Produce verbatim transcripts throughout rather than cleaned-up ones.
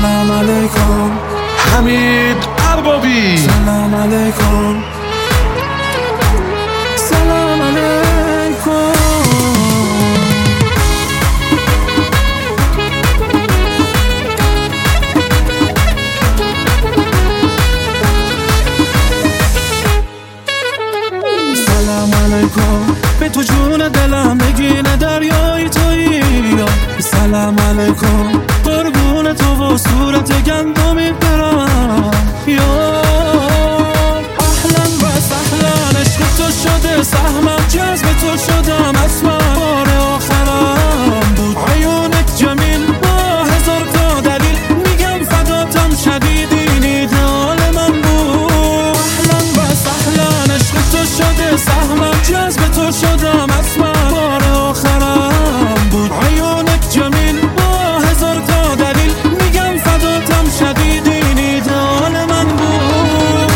سلام علیکم حمید اربابی. سلام علیکم سلام علیکم. سلام علیکم به تو جون دلم نگین دریایی تویی. سلام علیکم قربون تو و صورت گندمی برم. یا اهلا و سهلا عشق تو شده سهمم، جذب تو شدم اصلا بار آخرم بود. عیونت جمیل با هزار تا دلیل، میگم فداتم شدیدین ایدئال من بود. اهلا و سهلا عشق تو شده سهمم، جذب تو شدم اصلا بار آخرم بود. عیونت جمیل با هزار تا دلیل، میگم فداتم شدیدین ایدئال من بود.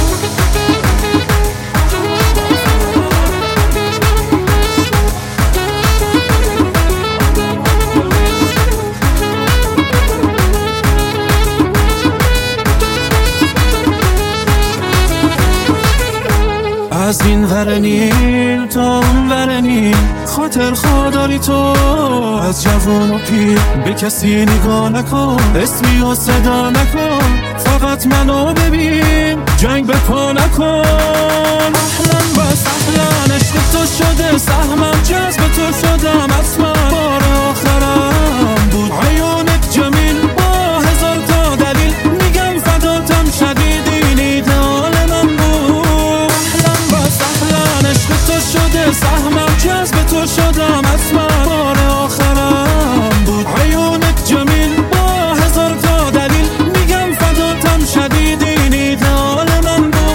از این ور نیل تا اون ور نیل خاطر خداری تو. از جوان و پیر به کسی نگاه نکن، اسمی و صدا نکن، فقط منو ببین، جنگ به پا نکن. اهلا و سهلا عشق تو شده سهمم، جذب تو شدم اصلا بار آخرم بود. عیونت جمیل با هزار تا دلیل، میگم فداتم شدیدین ایدئال من بود. اهلا و سهلا عشق تو شده سهمم، جذب تو شدم اصلا بار آخرم بود. عیونت جمیل با هزار تا دلیل، میگم فداتم شدیدین ایدئال من بود.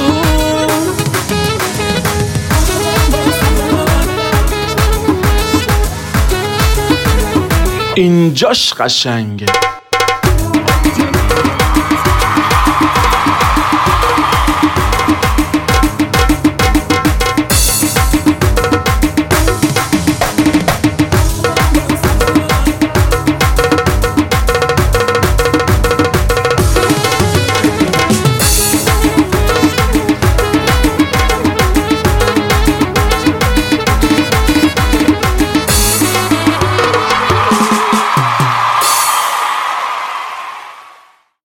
اینجاش قشنگه.